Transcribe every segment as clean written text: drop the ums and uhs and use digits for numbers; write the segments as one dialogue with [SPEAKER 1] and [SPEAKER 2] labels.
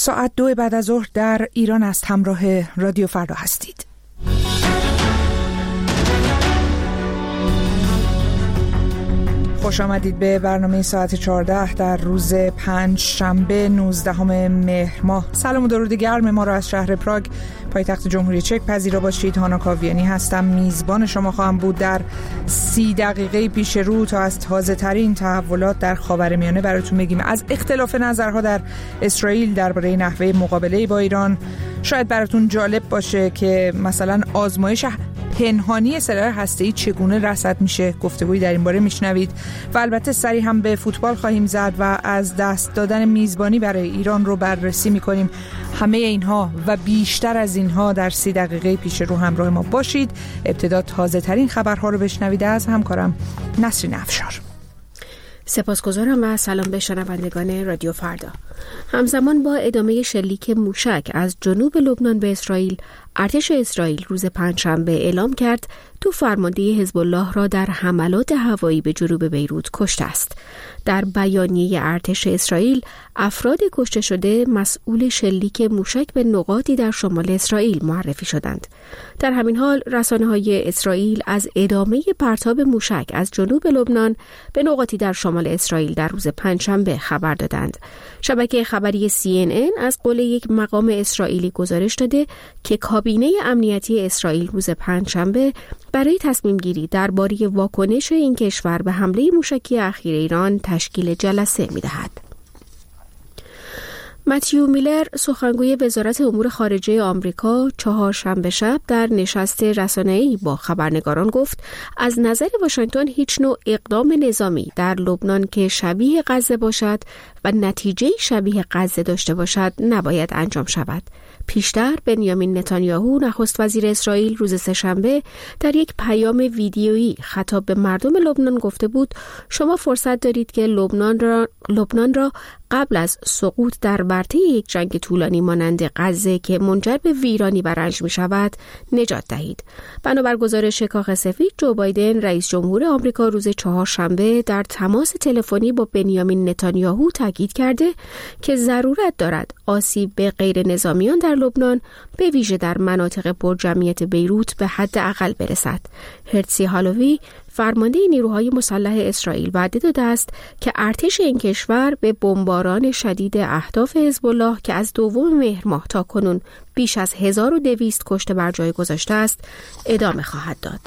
[SPEAKER 1] ساعت 2 بعد از ظهر در ایران است. همراه رادیو فردا هستید. خوش آمدید به برنامه ساعت 14 در روز 5 شنبه 19 مهر ماه. سلام و درود گرم ما را از شهر پراگ پایتخت جمهوری چک پذیرا باشید. هانا کاویانی هستم، میزبان شما خواهم بود در 30 دقیقه پیش رو تا از تازه ترین تحولات در خاورمیانه براتون بگیم. از اختلاف نظرها در اسرائیل درباره نحوه مقابله با ایران. شاید براتون جالب باشه که مثلا آزمایش پنهانی سلاح هسته‌ای چگونه رصد میشه، گفتگویی در این باره میشنوید و البته سری هم به فوتبال خواهیم زد و از دست دادن میزبانی برای ایران رو بررسی میکنیم. همه اینها و بیشتر از اینها در 30 دقیقه پیش رو همراه ما باشید. ابتدا تازه ترین خبرها رو بشنوید از همکارم نسرین افشار.
[SPEAKER 2] سپاسگزارم و سلام به شنوندگان رادیو فردا. همزمان با ادامه شلیک موشک از جنوب لبنان به اسرائیل، ارتش اسرائیل روز پنجشنبه اعلام کرد 2 فرمانده حزب الله را در حملات هوایی به جنوب بیروت کشته است. در بیانیه ارتش اسرائیل، افراد کشته شده مسئول شلیک موشک به نقاطی در شمال اسرائیل معرفی شدند. در همین حال رسانه‌های اسرائیل از ادامه پرتاب موشک از جنوب لبنان به نقاطی در شمال اسرائیل در روز پنجشنبه خبر دادند. شبکه خبری CNN از قول یک مقام اسرائیلی گزارش داده که کابینه امنیتی اسرائیل روز پنجشنبه برای تصمیم گیری درباره واکنش این کشور به حمله موشکی اخیر ایران تشکیل جلسه می‌دهد. متیو میلر، سخنگوی وزارت امور خارجه آمریکا، چهارشنبه شب در نشست رسانه‌ای با خبرنگاران گفت از نظر واشنگتن هیچ نوع اقدام نظامی در لبنان که شبیه غزه باشد و نتیجه شبیه غزه داشته باشد نباید انجام شود. پیشتر بنیامین نتانیاهو نخست وزیر اسرائیل روز سه‌شنبه در یک پیام ویدیویی خطاب به مردم لبنان گفته بود شما فرصت دارید که لبنان را قبل از سقوط در ورطه یک جنگ طولانی مانند غزه که منجر به ویرانی و رنج می شود نجات دهید. بنابر گزارش کاخ سفید، جو بایدن رئیس جمهور آمریکا روز چهارشنبه در تماس تلفنی با بنیامین نتانیاهو تاکید کرده که ضرورت دارد آسیب به غیر نظامیان در لبنان به ویژه در مناطق پرجمعیت بیروت به حد اقل برسد. هرتزی هالوی، فرمانده نیروهای مسلح اسرائیل، وعده داده است که ارتش این کشور به بمباران شدید اهداف حزب الله که از 2 مهر ماه تا کنون بیش از 1200 کشته بر جای گذاشته است ادامه خواهد داد.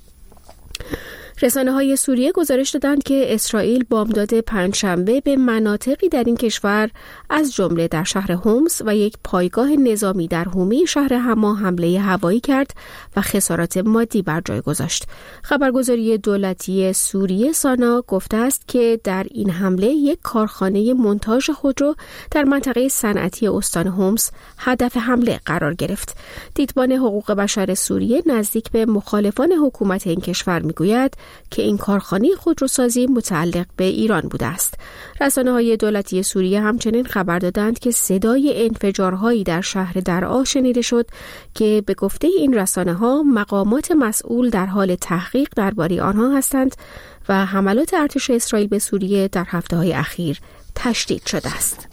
[SPEAKER 2] رسانه‌های سوریه گزارش دادند که اسرائیل بامداد پنجشنبه به مناطقی در این کشور از جمله در شهر حمص و یک پایگاه نظامی در حومه شهر حما حمله هوایی کرد و خسارات مادی بر جای گذاشت. خبرگزاری دولتی سوریه سانا گفته است که در این حمله یک کارخانه مونتاژ خودرو در منطقه صنعتی استان حمص هدف حمله قرار گرفت. دیدبان حقوق بشر سوریه نزدیک به مخالفان حکومت این کشور میگوید که این کارخانه خودروسازی متعلق به ایران بوده است. رسانه‌های دولتی سوریه همچنین خبر دادند که صدای انفجارهایی در شهر درعا شنیده شد که به گفته این رسانه‌ها مقامات مسئول در حال تحقیق درباره آنها هستند و حملات ارتش اسرائیل به سوریه در هفته‌های اخیر تشدید شده است.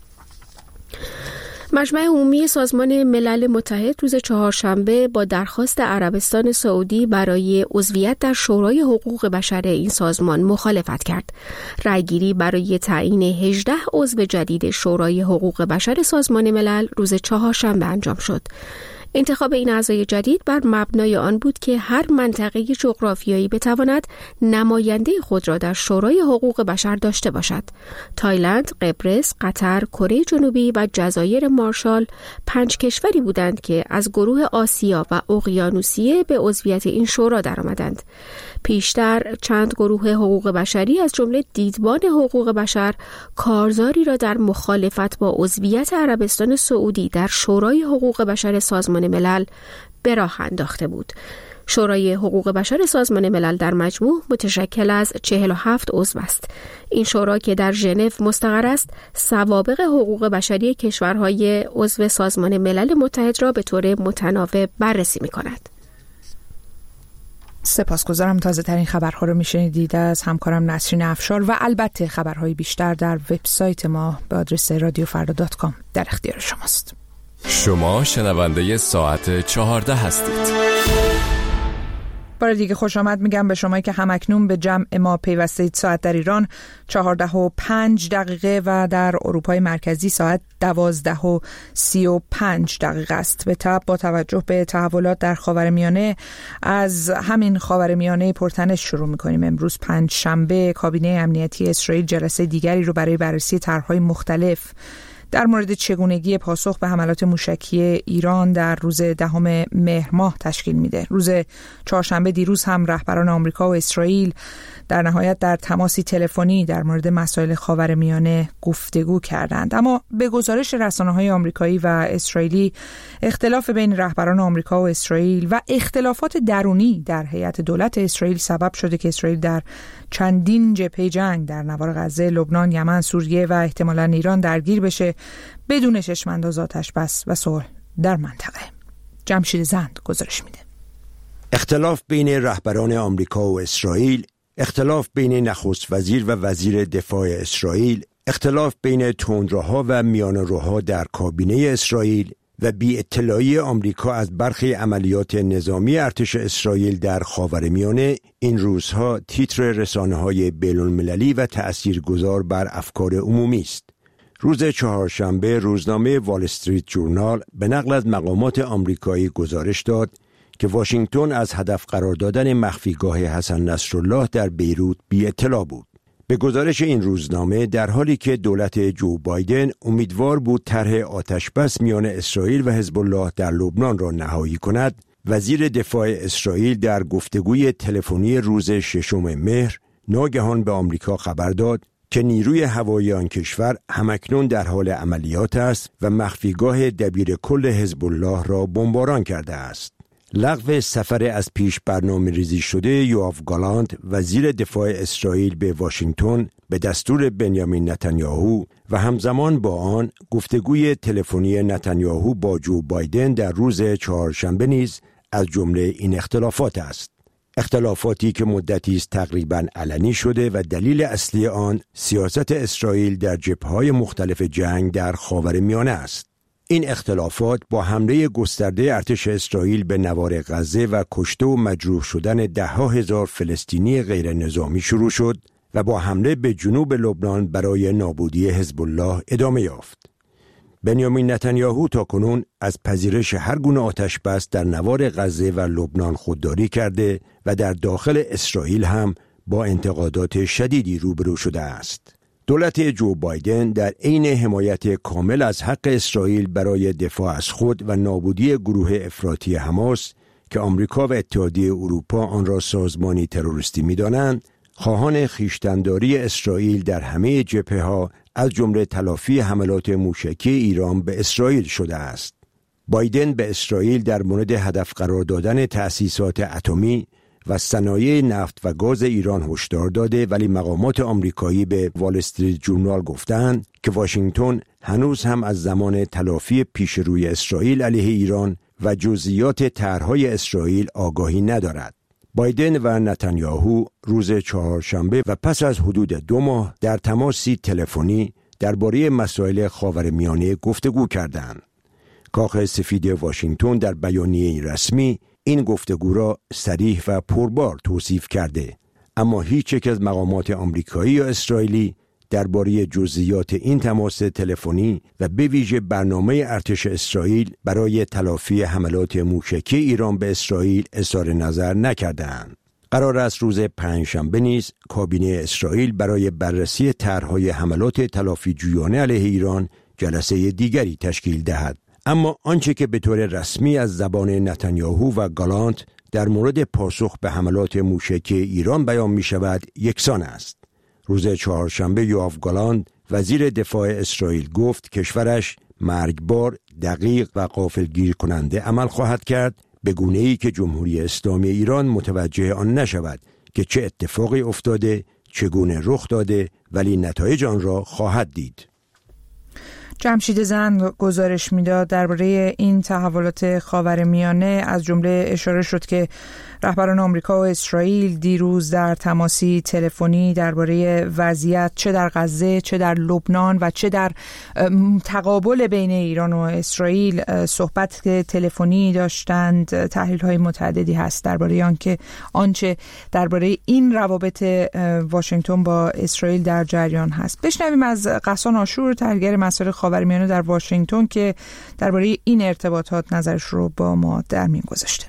[SPEAKER 2] مجمع عمومی سازمان ملل متحد روز چهارشنبه با درخواست عربستان سعودی برای عضویت در شورای حقوق بشر این سازمان مخالفت کرد. رأیگیری برای تعیین 18 عضو جدید شورای حقوق بشر سازمان ملل روز چهارشنبه انجام شد. انتخاب این اعضای جدید بر مبنای آن بود که هر منطقه جغرافیایی بتواند نماینده خود را در شورای حقوق بشر داشته باشد. تایلند، قبرس، قطر، کره جنوبی و جزایر مارشال 5 کشوری بودند که از گروه آسیا و اقیانوسیه به عضویت این شورا درآمدند. پیشتر چند گروه حقوق بشری از جمله دیدبان حقوق بشر کارزاری را در مخالفت با عضویت عربستان سعودی در شورای حقوق بشر سازمان ملل به راه انداخته بود. شورای حقوق بشر سازمان ملل در مجموع متشکل از 47 عضو است. این شورا که در ژنو مستقر است، سوابق حقوق بشری کشورهای عضو سازمان ملل متحد را به طور متناوب بررسی می‌کند.
[SPEAKER 1] سپاسگزارم. تازه ترین خبرها رو میشنیدید از همکارم نسرین افشار و البته خبرهای بیشتر در وبسایت ما به آدرس radiofarda.com در اختیار شماست.
[SPEAKER 3] شما شنونده ساعت 14 هستید.
[SPEAKER 1] بار دیگه خوش آمد میگم به شمایی که همکنون به جمع ما پیوسته اید. ساعت در ایران 14:05 و در اروپای مرکزی ساعت 12:35 است. به تبع با توجه به تحولات در خاورمیانه از همین خاورمیانه پرتنش شروع میکنیم. امروز پنجشنبه کابینه امنیتی اسرائیل جلسه دیگری رو برای بررسی طرح‌های مختلف در مورد چگونگی پاسخ به حملات موشکی ایران در روز 10 مهر ماه تشکیل میده. روز چهارشنبه دیروز هم رهبران آمریکا و اسرائیل در نهایت در تماسی تلفنی در مورد مسائل خاورمیانه گفتگو کردند. اما به گزارش رسانه‌های آمریکایی و اسرائیلی اختلاف بین رهبران آمریکا و اسرائیل و اختلافات درونی در هیئت دولت اسرائیل سبب شده که اسرائیل در چندین جبهه جنگ در نوار غزه، لبنان، یمن، سوریه و احتمالاً ایران درگیر بشه بدون چشم‌انداز آتش‌بس و صلح در منطقه. جمشید زند گزارش میده.
[SPEAKER 4] اختلاف بین رهبران آمریکا و اسرائیل، اختلاف بین نخست وزیر و وزیر دفاع اسرائیل، اختلاف بین تندروها و میانه‌روها در کابینه اسرائیل و بی اطلاعی آمریکا از برخی عملیات نظامی ارتش اسرائیل در خاورمیانه این روزها تیتر رسانه‌های بین‌المللی و تأثیرگذار بر افکار عمومی است. روز چهارشنبه روزنامه وال استریت جورنال به نقل از مقامات آمریکایی گزارش داد که واشنگتن از هدف قرار دادن مخفیگاه حسن نصرالله در بیروت بی اطلاع بود. به گزارش این روزنامه در حالی که دولت جو بایدن امیدوار بود طرح آتشبس میان اسرائیل و حزب الله در لبنان را نهایی کند، وزیر دفاع اسرائیل در گفتگوی تلفنی روز 6 مهر ناگهان به آمریکا خبر داد که نیروی هوایی آن کشور همکنون در حال عملیات است و مخفیگاه دبیر کل حزب الله را بمباران کرده است. لغو سفر از پیش برنامه ریزی شده یوآف گالانت وزیر دفاع اسرائیل به واشنگتن به دستور بنیامین نتانیاهو و همزمان با آن گفتگوی تلفنی نتانیاهو با جو بایدن در روز چهارشنبه نیز از جمله این اختلافات است. اختلافاتی که مدتی است تقریباً علنی شده و دلیل اصلی آن سیاست اسرائیل در جبهه‌های مختلف جنگ در خاورمیانه است. این اختلافات با حمله گسترده ارتش اسرائیل به نوار غزه و کشته و مجروح شدن ده‌ها هزار فلسطینی غیر نظامی شروع شد و با حمله به جنوب لبنان برای نابودی حزب الله ادامه یافت. بنیامین نتانیاهو تاکنون از پذیرش هر گونه آتش‌بس در نوار غزه و لبنان خودداری کرده و در داخل اسرائیل هم با انتقادات شدیدی روبرو شده است. دولت جو بایدن در عین حمایت کامل از حق اسرائیل برای دفاع از خود و نابودی گروه افراطی حماس که آمریکا و اتحادیه اروپا آن را سازمانی تروریستی می‌دانند، خواهان خویشتن‌داری اسرائیل در همه جبهه‌ها از جمله تلافی حملات موشکی ایران به اسرائیل شده است. بایدن به اسرائیل در مورد هدف قرار دادن تأسیسات اتمی و صنایع نفت و گاز ایران هشدار داده، ولی مقامات آمریکایی به وال استریت جورنال گفتند که واشنگتن هنوز هم از زمان تلافی پیش روی اسرائیل علیه ایران و جزئیات طرح‌های اسرائیل آگاهی ندارد. بایدن و نتانیاهو روز چهارشنبه و پس از حدود 2 ماه در تماسی تلفنی درباره مسائل خاورمیانه گفتگو کردند. کاخ سفید واشنگتن در بیانیه رسمی این گفتگو را صریح و پربار توصیف کرده، اما هیچ یک از مقامات آمریکایی یا اسرائیلی درباره جزئیات این تماس تلفنی و به ویژه برنامه ارتش اسرائیل برای تلافی حملات موشکی ایران به اسرائیل اظهار نظر نکردند. قرار است روز پنجشنبه نیز کابینه اسرائیل برای بررسی طرح‌های حملات تلافی جویانه علیه ایران جلسه دیگری تشکیل دهد. اما آنچه که به طور رسمی از زبان نتانیاهو و گالانت در مورد پاسخ به حملات موشکی ایران بیان می شود یکسان است. روز چهارشنبه یوآف گالانت وزیر دفاع اسرائیل گفت کشورش مرگبار، دقیق و غافلگیر کننده عمل خواهد کرد، به گونه‌ای که جمهوری اسلامی ایران متوجه آن نشود که چه اتفاقی افتاده، چگونه رخ داده، ولی نتایج آن را خواهد دید.
[SPEAKER 1] جمشید زند گزارش میداد درباره این تحولات خاورمیانه، از جمله اشاره شد که رهبران آمریکا و اسرائیل دیروز در تماسی تلفنی درباره وضعیت چه در غزه، چه در لبنان و چه در تقابل بین ایران و اسرائیل صحبت تلفنی داشتند. تحلیل‌های متعددی هست درباره آنچه درباره این روابط واشنگتن با اسرائیل در جریان هست. بشنویم از غسان آشور، تحلیلگر مسائل خاورمیانه در واشنگتن، که درباره این ارتباطات نظرش رو با ما در میون گذاشته.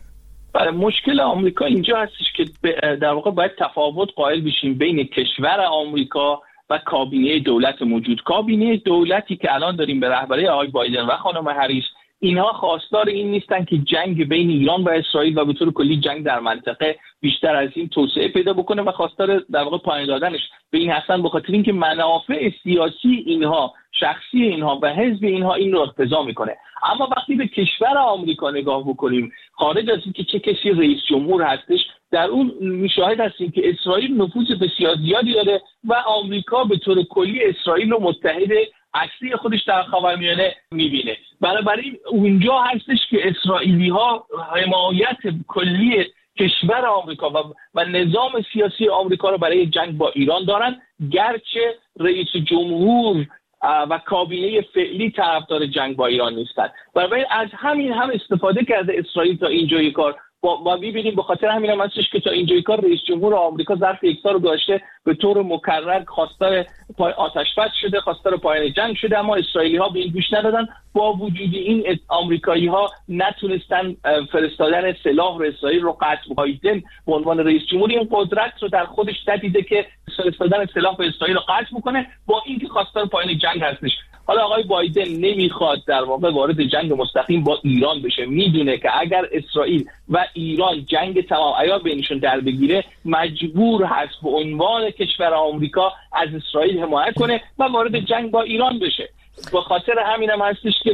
[SPEAKER 5] مشکل آمریکا اینجا هستش که در واقع باید تفاوت قائل بشیم بین کشور آمریکا و کابینه دولت موجود. کابینه دولتی که الان داریم به رهبری آقای بایدن و خانم هریس، اینها خواستار این نیستن که جنگ بین ایران و اسرائیل و به طور کلی جنگ در منطقه بیشتر از این توسعه پیدا بکنه و خواستار در واقع پایان دادنش به این هستن، به خاطر اینکه منافع سیاسی اینها، شخصی اینها و حزب اینها این رو اقتضا میکنه. اما وقتی به کشور آمریکا نگاه بکنیم، خارج از اینکه چه کسی رئیس جمهور هستش، در اون مشاهد هستیم که اسرائیل نفوذ بسیار زیادی داره و آمریکا به طور کلی اسرائیل رو متحد اصلی خودش در خاورمیانه میبینه. بنابراین اونجا هستش که اسرائیلی‌ها حمایت کلی کشور آمریکا و نظام سیاسی آمریکا رو برای جنگ با ایران دارن، گرچه رئیس جمهور و کابینه فعلی طرفدار جنگ با ایران نیستند. بنابراین از همین هم استفاده کرده اسرائیل تا اینجای کار. ما می‌بینیم به خاطر همین هم هستش که تا اینجای کار رئیس جمهور آمریکا ظرف یک سال گذشته به طور مکرر خواستار آتش‌بس شده، خواستار پایان جنگ شده، اما اسرائیلی‌ها به این گوش ندادن. با وجود این آمریکایی‌ها نتونستن فرستادن سلاح رو اسرائیل رو قطع. بایدن به عنوان رئیس جمهور این قدرت رو در خودش ندیده که فرستادن سلاح به اسرائیل رو قطع بکنه، با اینکه خواستار پایان جنگ هستش. حالا آقای بایدن نمیخواد در واقع وارد جنگ مستقیم با ایران بشه، میدونه که اگر اسرائیل و ایران جنگ تمام عیار بینشون در بگیره، مجبور هست به عنوان کشور آمریکا از اسرائیل حمایت کنه و وارد جنگ با ایران بشه. به خاطر همین هم هستش که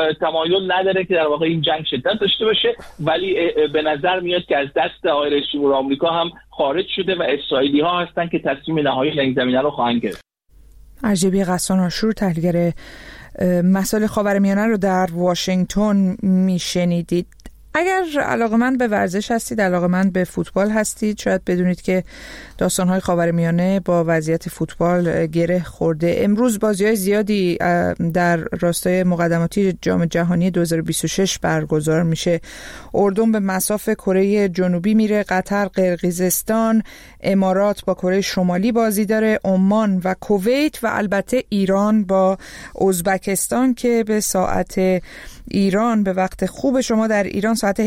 [SPEAKER 5] تمایل نداره که در واقع این جنگ شدت داشته باشه، ولی به نظر میاد که از دست آقای رئیس جمهور آمریکا هم خارج شده و اسرائیلی ها هستن که تصمیم نهایی در این زمینه رو خواهند گرفت.
[SPEAKER 1] ارجبی غسان آشور، تحلیلگر مسائل خاورمیانه رو در واشنگتن میشنیدید. اگر علاقه‌مند به ورزش هستید، علاقه‌مند به فوتبال هستید، شاید بدونید که داستان‌های خاورمیانه با وضعیت فوتبال گره خورده. امروز بازی‌های زیادی در راستای مقدماتی جام جهانی 2026 برگزار میشه. اردن به مصاف کره جنوبی میره، قطر، قرقیزستان، امارات با کره شمالی بازی داره، عمان و کویت و البته ایران با ازبکستان که به ساعت ایران، به وقت خوب شما در ایران ساعت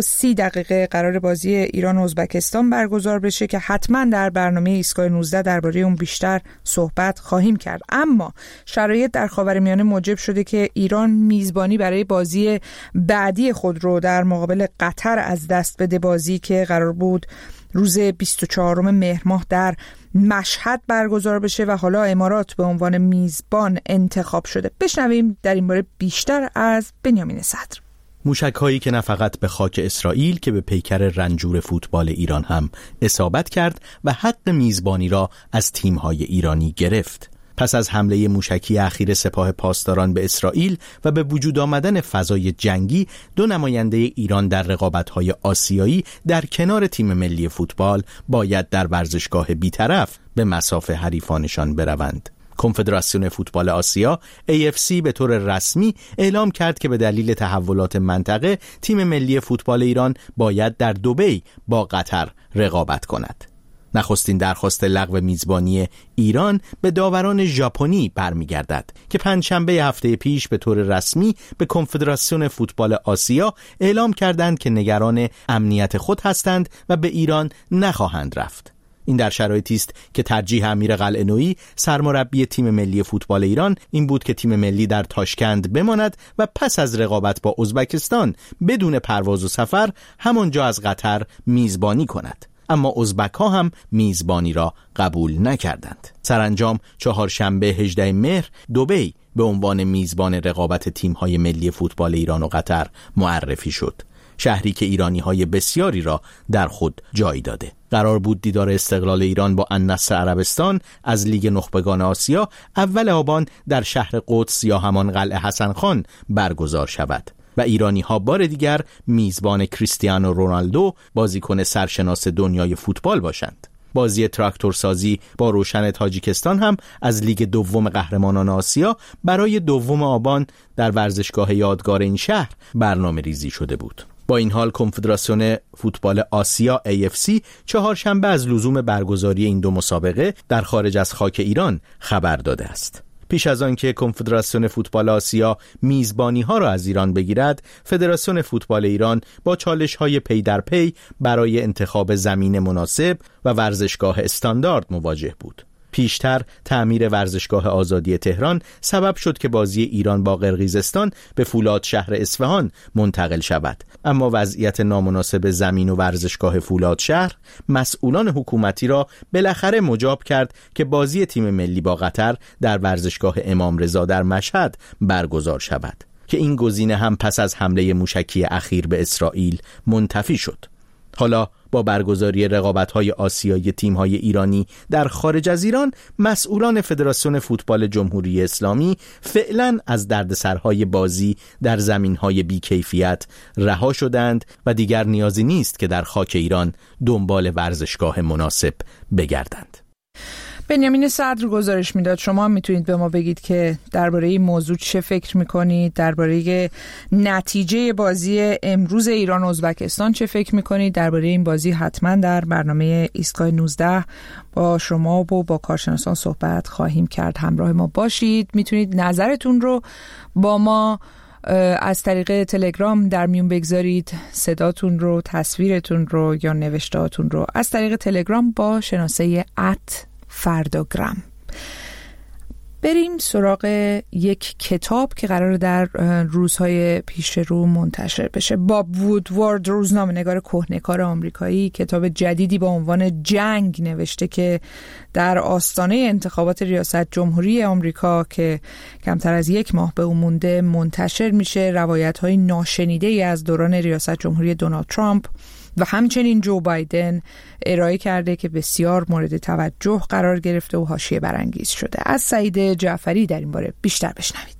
[SPEAKER 1] 17:30 قرار بازی ایران و ازبکستان برگزار بشه که حتما در برنامه ایستگاه 19 درباره اون بیشتر صحبت خواهیم کرد. اما شرایط در خاورمیانه موجب شده که ایران میزبانی برای بازی بعدی خود رو در مقابل قطر از دست بده، بازی که قرار بود روز 24 مهر ماه در مشهد برگزار بشه و حالا امارات به عنوان میزبان انتخاب شده. بشنویم در این باره بیشتر از بنیامین صدر.
[SPEAKER 6] موشک‌هایی که نه فقط به خاک اسرائیل که به پیکر رنجور فوتبال ایران هم اصابت کرد و حق میزبانی را از تیم‌های ایرانی گرفت. پس از حمله موشکی اخیر سپاه پاسداران به اسرائیل و به وجود آمدن فضای جنگی، دو نماینده ایران در رقابت‌های آسیایی در کنار تیم ملی فوتبال باید در ورزشگاه بی‌طرف به مصاف حریفانشان بروند. کنفدراسیون فوتبال آسیا AFC به طور رسمی اعلام کرد که به دلیل تحولات منطقه تیم ملی فوتبال ایران باید در دبی با قطر رقابت کند. نخستین درخواست لغو میزبانی ایران به داوران ژاپنی برمیگردد که پنجشنبه هفته پیش به طور رسمی به کنفدراسیون فوتبال آسیا اعلام کردند که نگران امنیت خود هستند و به ایران نخواهند رفت. این در شرایطی است که ترجیح امیر قلعه‌نویی سرمربی تیم ملی فوتبال ایران این بود که تیم ملی در تاشکند بماند و پس از رقابت با ازبکستان بدون پرواز و سفر همانجا از قطر میزبانی کند. اما ازبک ها هم میزبانی را قبول نکردند. سرانجام چهارشنبه 18 مهر دبی به عنوان میزبان رقابت تیم‌های ملی فوتبال ایران و قطر معرفی شد، شهری که ایرانی‌های بسیاری را در خود جای داده. قرار بود دیدار استقلال ایران با النصر عربستان از لیگ نخبگان آسیا اول آبان در شهر قدس یا همان قلعه حسن خان برگزار شود و ایرانی ها بار دیگر میزبان کریستیانو رونالدو، بازیکن سرشناس دنیای فوتبال باشند. بازی تراکتورسازی با روشن تاجیکستان هم از لیگ دوم قهرمانان آسیا برای 2 آبان در ورزشگاه یادگار این شهر برنامه ریزی شده بود. با این حال کنفدراسیون فوتبال آسیا AFC چهارشنبه از لزوم برگزاری این 2 مسابقه در خارج از خاک ایران خبر داده است. پیش از آن که کنفدراسیون فوتبال آسیا میزبانی ها را از ایران بگیرد، فدراسیون فوتبال ایران با چالش های پی در پی برای انتخاب زمین مناسب و ورزشگاه استاندارد مواجه بود. پیشتر تعمیر ورزشگاه آزادی تهران سبب شد که بازی ایران با قرقیزستان به فولاد شهر اصفهان منتقل شود، اما وضعیت نامناسب زمین و ورزشگاه فولاد شهر مسئولان حکومتی را بالاخره مجاب کرد که بازی تیم ملی با قطر در ورزشگاه امام رضا در مشهد برگزار شود که این گزینه هم پس از حمله موشکی اخیر به اسرائیل منتفی شد. حالا با برگزاری رقابت‌های آسیایی تیم‌های ایرانی در خارج از ایران، مسئولان فدراسیون فوتبال جمهوری اسلامی فعلاً از دردسرهای بازی در زمین‌های بی‌کیفیت رها شدند و دیگر نیازی نیست که در خاک ایران دنبال ورزشگاه مناسب بگردند.
[SPEAKER 1] بنیامین صدر گزارش میداد. شما میتونید به ما بگید که درباره این موضوع چه فکر میکنید؟ درباره نتیجه بازی امروز ایران و ازبکستان چه فکر میکنید؟ درباره این بازی حتما در برنامه ایستگاه 19 با شما و با کارشناسان صحبت خواهیم کرد. همراه ما باشید. میتونید نظرتون رو با ما از طریق تلگرام در میون بگذارید، صداتون رو، تصویرتون رو یا نوشتهاتون رو از طریق تلگرام با شناسه @فرداگرام. بریم سراغ یک کتاب که قرار در روزهای پیش رو منتشر بشه. باب وودوارد، روزنامه‌نگار کهنه‌کار آمریکایی، کتاب جدیدی با عنوان جنگ نوشته که در آستانه انتخابات ریاست جمهوری آمریکا که کمتر از 1 ماه به اون مونده منتشر میشه. روایت‌های ناشنیده‌ای از دوران ریاست جمهوری دونالد ترامپ و همچنین جو بایدن ارائه کرده که بسیار مورد توجه قرار گرفته و حاشیه برانگیز شده. از سعید جعفری در این باره بیشتر بشنوید.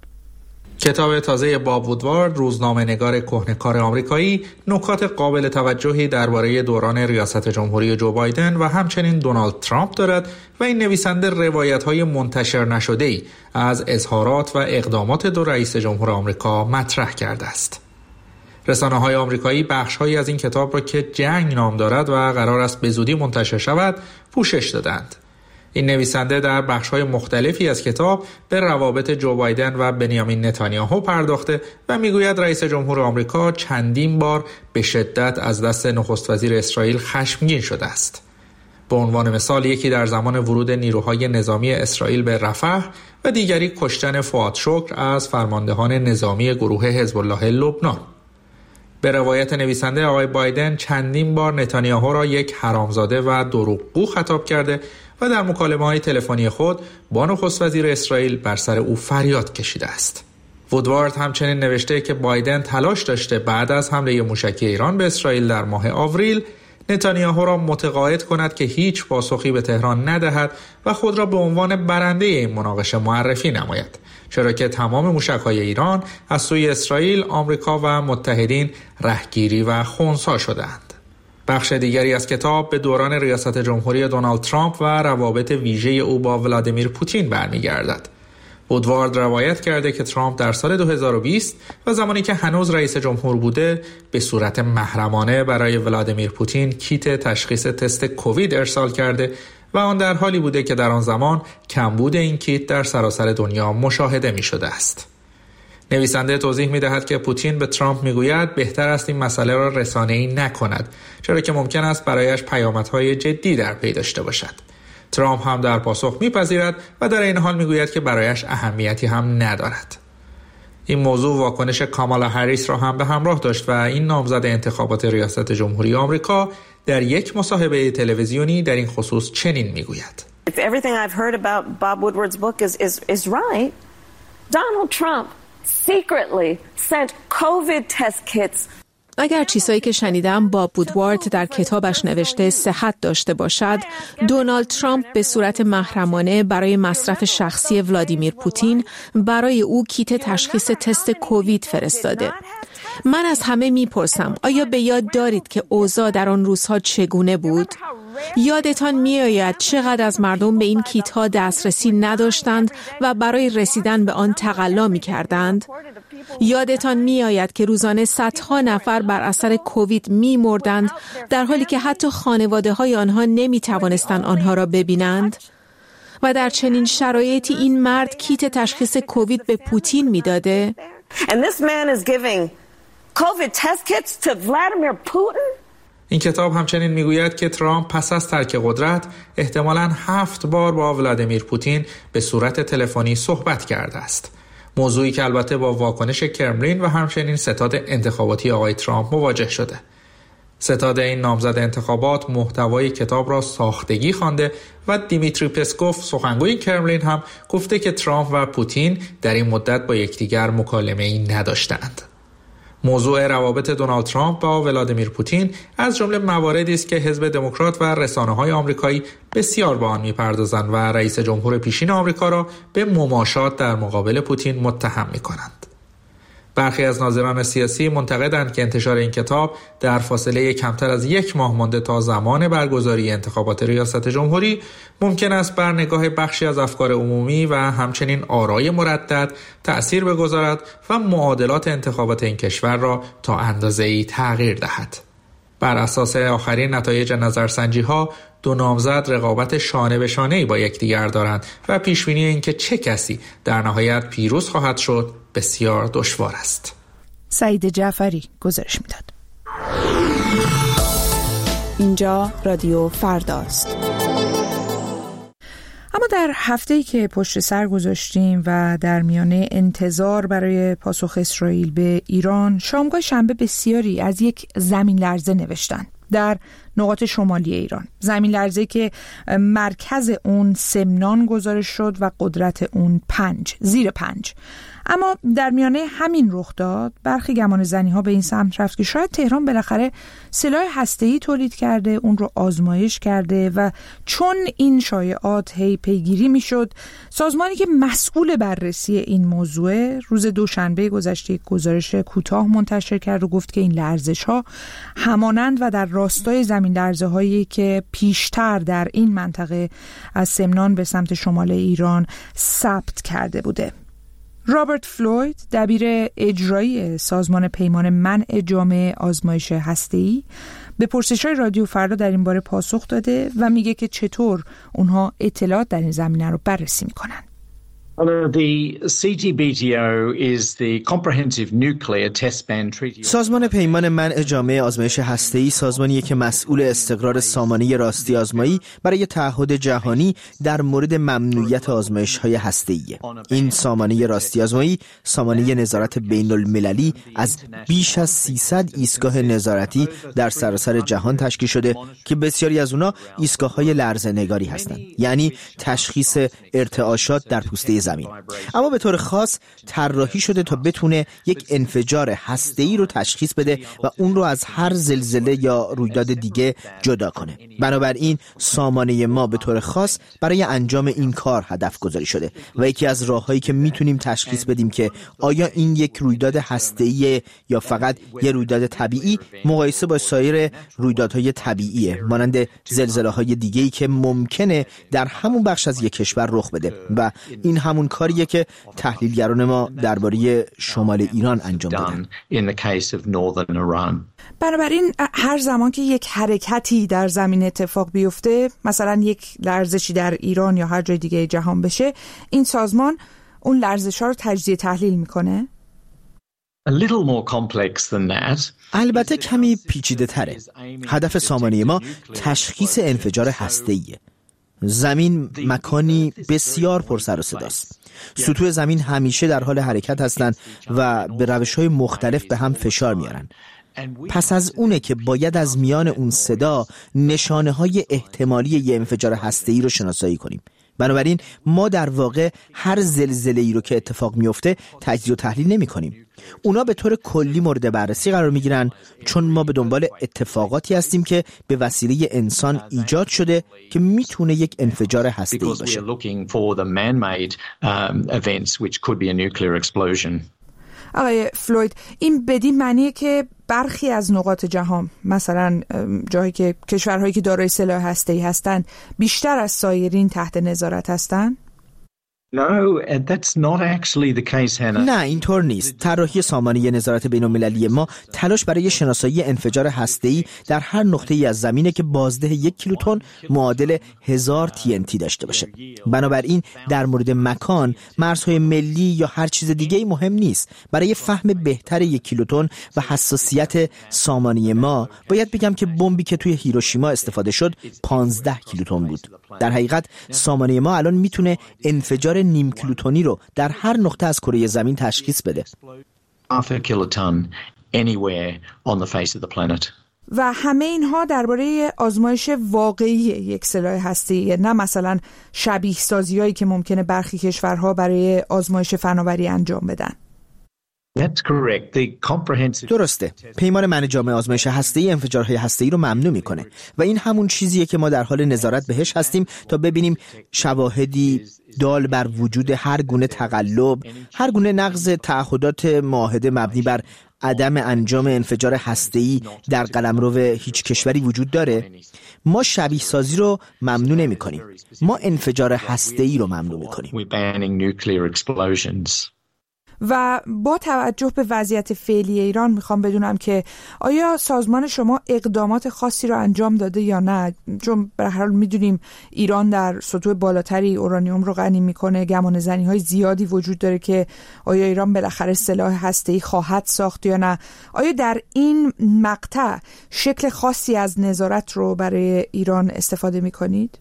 [SPEAKER 7] کتاب تازه باب وودوارد، روزنامه‌نگار کهنه‌کار آمریکایی، نکات قابل توجهی درباره دوران ریاست جمهوری جو بایدن و همچنین دونالد ترامپ دارد و این نویسنده روایت‌های منتشر نشده‌ای از اظهارات و اقدامات 2 رئیس جمهور آمریکا مطرح کرده است. رسانه‌های آمریکایی بخش‌هایی از این کتاب را که جنگ نام دارد و قرار است به زودی منتشر شود پوشش دادند. این نویسنده در بخش‌های مختلفی از کتاب به روابط جو بایدن و بنیامین نتانیاهو پرداخته و میگوید رئیس جمهور آمریکا چندین بار به شدت از دست نخست وزیر اسرائیل خشمگین شده است. به عنوان مثال یکی در زمان ورود نیروهای نظامی اسرائیل به رفح و دیگری کشتن فؤاد شکر از فرماندهان نظامی گروه حزب الله لبنان. به روایت نویسنده، آقای بایدن چندین بار نتانیاهو را یک حرامزاده و دروغگو خطاب کرده و در مکالمه‌های تلفنی خود با نخست وزیر اسرائیل بر سر او فریاد کشیده است. وودوارد همچنین نوشته که بایدن تلاش داشته بعد از حمله موشکی ایران به اسرائیل در ماه آوریل نتانیاهو را متقاعد کند که هیچ پاسخی به تهران ندهد و خود را به عنوان برنده این مناقشه معرفی نماید، چرا که تمام موشک‌های ایران از سوی اسرائیل، آمریکا و متحدین رهگیری و خنثی شدند. بخش دیگری از کتاب به دوران ریاست جمهوری دونالد ترامپ و روابط ویژه او با ولادیمیر پوتین برمیگردد. وودوارد روایت کرده که ترامپ در سال 2020 و زمانی که هنوز رئیس جمهور بوده به صورت محرمانه برای ولادیمیر پوتین کیت تشخیص تست کووید ارسال کرده و آن در حالی بوده که در آن زمان کمبود این کیت در سراسر دنیا مشاهده می شده است. نویسنده توضیح می دهد که پوتین به ترامپ می گوید بهتر است این مسئله را رسانه‌ای نکند، چرا که ممکن است برایش پیامدهای جدی در پی داشته باشد. ترامپ هم در پاسخ میپذیرد و در این حال میگوید که برایش اهمیتی هم ندارد. این موضوع واکنش کامالا هریس را هم به همراه داشت و این نامزد انتخابات ریاست جمهوری آمریکا در یک مصاحبه تلویزیونی در این خصوص چنین میگوید:
[SPEAKER 8] If everything I've heard about Bob Woodward's book is right, Donald Trump secretly sent COVID test kits.
[SPEAKER 9] اگر چیزایی که شنیدم باب وودوارد در کتابش نوشته صحت داشته باشد، دونالد ترامپ به صورت محرمانه برای مصرف شخصی ولادیمیر پوتین برای او کیت تشخیص تست کووید فرستاده. من از همه میپرسم آیا به یاد دارید که اوضاع در آن روزها چگونه بود؟ یادتان میآید چقدر از مردم به این کیت ها دسترسی نداشتند و برای رسیدن به آن تقلا میکردند؟ یادتان میآید که روزانه صدها نفر بر اثر کووید میمردند در حالی که حتی خانواده های آنها نمیتوانستند آنها را ببینند؟ و در چنین شرایطی این مرد کیت تشخیص کووید به پوتین میداده؟
[SPEAKER 7] این کتاب همچنین میگوید که ترامپ پس از ترک قدرت احتمالاً 7 بار با ولادیمیر پوتین به صورت تلفنی صحبت کرده است. موضوعی که البته با واکنش کرملین و همچنین ستاد انتخاباتی آقای ترامپ مواجه شده. ستاد این نامزد انتخابات محتوای کتاب را ساختگی خوانده و دیمیتری پسکوف سخنگوی کرملین هم گفته که ترامپ و پوتین در این مدت با یکدیگر مکالمه‌ای نداشتند. موضوع روابط دونالد ترامپ با ولادیمیر پوتین از جمله مواردی است که حزب دموکرات و رسانه‌های آمریکایی بسیار به آن می‌پردازند و رئیس جمهور پیشین آمریکا را به مماشات در مقابل پوتین متهم می‌کنند. برخی از ناظران سیاسی معتقدند که انتشار این کتاب در فاصله کمتر از 1 ماه مانده تا زمان برگزاری انتخابات ریاست جمهوری ممکن است بر نگاه بخشی از افکار عمومی و همچنین آرای مردد تأثیر بگذارد و معادلات انتخابات این کشور را تا اندازه‌ای تغییر دهد. بر اساس آخرین نتایج نظرسنجی‌ها دو نامزد رقابت شانه به شانه‌ای با یکدیگر دارند و پیشبینی اینکه چه کسی در نهایت پیروز خواهد شد بسیار دشوار است.
[SPEAKER 1] سعید جعفری گزارش میداد.
[SPEAKER 2] اینجا رادیو فرداست.
[SPEAKER 1] اما در هفته‌ای که پشت سر گذاشتیم و در میانه انتظار برای پاسخ اسرائیل به ایران، شامگاه شنبه بسیاری از یک زمین لرزه نوشتن در نقاط شمالی ایران. زمین لرزه که مرکز اون سمنان گزارش شد و قدرت اون 5 اما در میانه همین رخ داد برخی گمان زنی ها به این سمت رفت که شاید تهران بالاخره سلاح هسته‌ای تولید کرده، اون رو آزمایش کرده و چون این شایعات هی پیگیری میشد، سازمانی که مسئول بررسی این موضوع روز دوشنبه گذشته یک گزارش کوتاه منتشر کرد و گفت که این لرزش ها همانند و در راستای زمین لرزه هایی که پیشتر در این منطقه از سمنان به سمت شمال ایران ثبت کرده بوده. رابرت فلوید، دبیر اجرایی سازمان پیمان منع جامع آزمایش هسته‌ای، به پرسش‌های رادیو فردا در این باره پاسخ داده و میگه که چطور اونها اطلاعات در این زمینه رو بررسی میکنن.
[SPEAKER 6] سازمان پیمان منع جامع آزمایش هسته‌ای سازمانیه که مسئول استقرار سامانه راستی آزمایی برای تعهد جهانی در مورد ممنوعیت آزمایش‌های هسته‌ایه. این سامانه راستی آزمایی سامانه نظارت بین‌المللی از بیش از 300 ایستگاه نظارتی در سراسر جهان تشکیل شده که بسیاری از اونها ایستگاه‌های لرزه‌نگاری هستند، یعنی تشخیص ارتعاشات در پوسته زمین. اما به طور خاص طراحی شده تا بتونه یک انفجار هسته‌ای رو تشخیص بده و اون رو از هر زلزله یا رویداد دیگه جدا کنه. بنابراین سامانه ما به طور خاص برای انجام این کار هدف گذاری شده و یکی از راه‌هایی که میتونیم تشخیص بدیم که آیا این یک رویداد هسته‌ای یا فقط یه رویداد طبیعی مقایسه با سایر رویدادهای طبیعیه، مانند زلزله‌های دیگه‌ای که ممکنه در همون بخش از یک کشور رخ بده و این همون کاریه که تحلیلگران ما درباره شمال ایران انجام دادن.
[SPEAKER 1] بنابراین هر زمان که یک حرکتی در زمین اتفاق بیفته، مثلا یک لرزشی در ایران یا هر جای دیگه جهان بشه، این سازمان اون لرزش‌ها رو تجزیه تحلیل میکنه؟
[SPEAKER 6] البته کمی پیچیده تره. هدف سامانه ما تشخیص انفجار هسته‌ایه. زمین مکانی بسیار پر سر و صداست. سطوح زمین همیشه در حال حرکت هستند و به روش‌های مختلف به هم فشار میارن. پس از اونه که باید از میان اون صدا نشانه‌های احتمالی یه انفجار هسته‌ای رو شناسایی کنیم. بنابراین ما در واقع هر زلزله‌ای رو که اتفاق میفته تجزیه و تحلیل نمی‌کنیم. اونا به طور کلی مورد بررسی قرار میگیرن چون ما به دنبال اتفاقاتی هستیم که به وسیله انسان ایجاد شده که میتونه یک انفجار هسته‌ای باشه.
[SPEAKER 1] آقای فلوید، این بدین معنیه که برخی از نقاط جهان، مثلا جایی که کشورهایی که دارای سلاح هسته‌ای هستن، بیشتر از سایرین تحت نظارت هستن؟
[SPEAKER 6] نه، اینطور نیست. طراحی سامانه نظارت بین‌المللی ما تلاش برای شناسایی انفجار هسته‌ای در هر نقطه‌ای از زمینه که بازده 1 کیلوتن معادل 1000 TNT داشته باشه. بنابراین در مورد مکان، مرزهای ملی یا هر چیز دیگه‌ای مهم نیست. برای فهم بهتر 1 کیلوتن و حساسیت سامانه ما باید بگم که بمبی که توی هیروشیما استفاده شد 15 کیلوتن بود. در حقیقت سامانه ما الان میتونه انفجار نیم کیلوتنی رو در هر نقطه از کره زمین تشخیص بده.
[SPEAKER 1] و همه اینها درباره آزمایش واقعی یک سلاح هسته‌ای، نه مثلا شبیه سازی‌هایی که ممکنه برخی کشورها برای آزمایش فناوری انجام بدن.
[SPEAKER 6] درسته. پیمان من جامع آزمایش هسته‌ای انفجارهای هسته‌ای رو ممنوع میکنه و این همون چیزیه که ما در حال نظارت بهش هستیم تا ببینیم شواهدی دال بر وجود هر گونه تقلب، هر گونه نقض تعهدات معاهده مبنی بر عدم انجام انفجار هسته‌ای در قلمرو هیچ کشوری وجود داره. ما شبیه سازی رو ممنوع نمی‌کنیم. ما انفجار هسته‌ای رو ممنوع می‌کنیم.
[SPEAKER 1] و با توجه به وضعیت فعلی ایران میخوام بدونم که آیا سازمان شما اقدامات خاصی رو انجام داده یا نه؟ چون به هر حال میدونیم ایران در سطوح بالاتری اورانیوم رو غنی میکنه، گمان زنی‌های زیادی وجود داره که آیا ایران بالاخره سلاح هسته‌ای خواهد ساخت یا نه. آیا در این مقطع شکل خاصی از نظارت رو برای ایران استفاده میکنید؟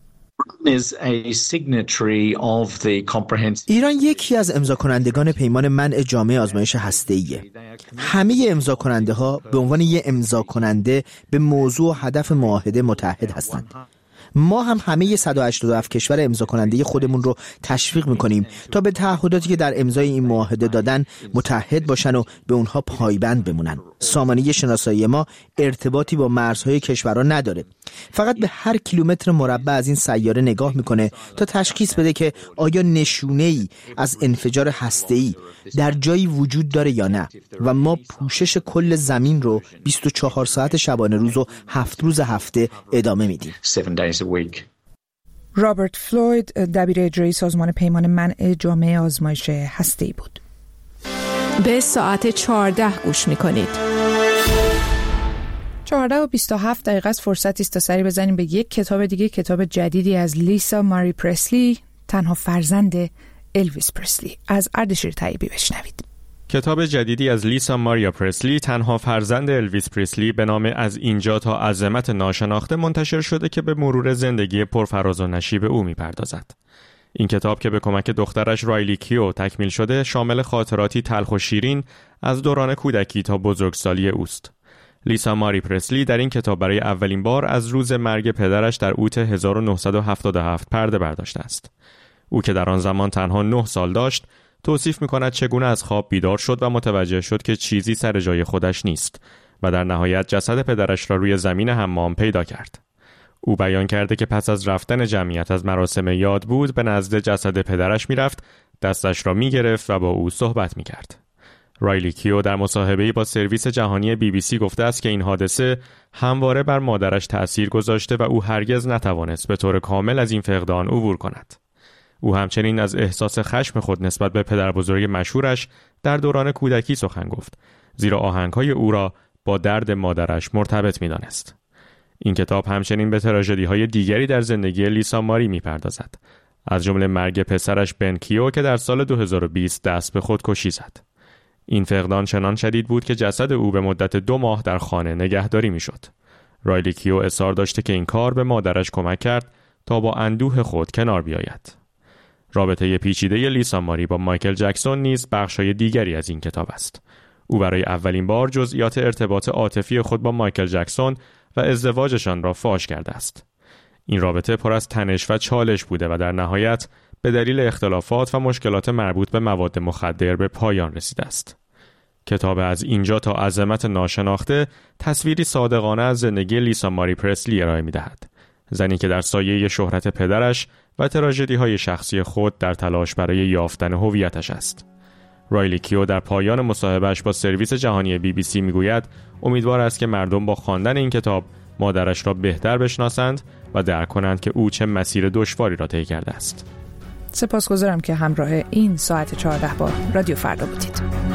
[SPEAKER 6] ایران یکی از امضا کنندگان پیمان منع جامع آزمایش هسته‌ایه. همه امضا کننده ها به عنوان یک امضا کننده به موضوع و هدف معاهده متحد هستند. ما هم همه 187 کشور امضا کننده خودمون رو تشویق میکنیم تا به تعهداتی که در امضای این معاهده دادن متحد باشن و به اونها پایبند بمونن. سامانه شناسایی ما ارتباطی با مرزهای کشورها نداره. فقط به هر کیلومتر مربع از این سیاره نگاه میکنه تا تشخیص بده که آیا نشونه‌ای از انفجار هسته‌ای در جایی وجود داره یا نه. و ما پوشش کل زمین رو 24 ساعت شبانه روز و 7 روز هفته ادامه میدیم.
[SPEAKER 1] رابرت فلوید، دبیر اجرایی سازمان پیمان منع جامع آزمایش هسته‌ای بود.
[SPEAKER 9] به ساعت 14 گوش میکنید.
[SPEAKER 1] 14:27 از فرصتی است تا سری بزنیم به یک کتاب دیگه، کتاب جدیدی از لیسا ماری پرسلی، تنها فرزند الویس پرسلی. از اردشیر طیبی بشنوید.
[SPEAKER 10] کتاب جدیدی از لیسا ماریا پرسلی، تنها فرزند الویس پرسلی، به نام از اینجا تا عظمت ناشناخته منتشر شده که به مرور زندگی پرفراز و نشیب او می‌پردازد. این کتاب که به کمک دخترش رایلی کیو تکمیل شده، شامل خاطراتی تلخ و شیرین از دوران کودکی تا بزرگسالی اوست. لیسا ماری پرسلی در این کتاب برای اولین بار از روز مرگ پدرش در اوت 1977 پرده برداشته است. او که در آن زمان تنها 9 سال داشت، توصیف می‌کند چگونه از خواب بیدار شد و متوجه شد که چیزی سر جای خودش نیست و در نهایت جسد پدرش را روی زمین حمام پیدا کرد. او بیان کرده که پس از رفتن جمعیت از مراسم یاد بود، به نزد جسد پدرش می‌رفت، دستش را می‌گرفت و با او صحبت می‌کرد. رایلی کیو در مصاحبه‌ای با سرویس جهانی BBC گفته است که این حادثه همواره بر مادرش تأثیر گذاشته و او هرگز نتوانست به طور کامل از این فقدان عبور کند. او همچنین از احساس خشم خود نسبت به پدر بزرگ مشهورش در دوران کودکی سخن گفت، زیرا آهنگ‌های او را با درد مادرش مرتبط می‌دانست. این کتاب همچنین به تراژدی‌های دیگری در زندگی لیسا ماری می‌پردازد، از جمله مرگ پسرش بن کیو که در سال 2020 دست به خودکشی زد. این فقدان چنان شدید بود که جسد او به مدت 2 ماه در خانه نگهداری می‌شد. رایلی کیو اصرار داشته که این کار به مادرش کمک کرد تا با اندوه خود کنار بیاید. رابطه پیچیده لیسا ماری با مایکل جکسون نیز بخشای دیگری از این کتاب است. او برای اولین بار جزئیات ارتباط عاطفی خود با مایکل جکسون و ازدواجشان را فاش کرده است. این رابطه پر از تنش و چالش بوده و در نهایت به دلیل اختلافات و مشکلات مربوط به مواد مخدر به پایان رسیده است. کتاب از اینجا تا عظمت ناشناخته تصویری صادقانه از زندگی لیسا ماری پرسلی ارائه می‌دهد. زنی که در سایه شهرت پدرش و تراژدی‌های شخصی خود در تلاش برای یافتن هویتش است. رایلی کیو در پایان مصاحبهش با سرویس جهانی BBC میگوید امیدوار است که مردم با خواندن این کتاب مادرش را بهتر بشناسند و درک کنند که او چه مسیر دشواری را طی کرده است.
[SPEAKER 1] سپاسگزارم که همراه این ساعت 14 با رادیو فردا بودید.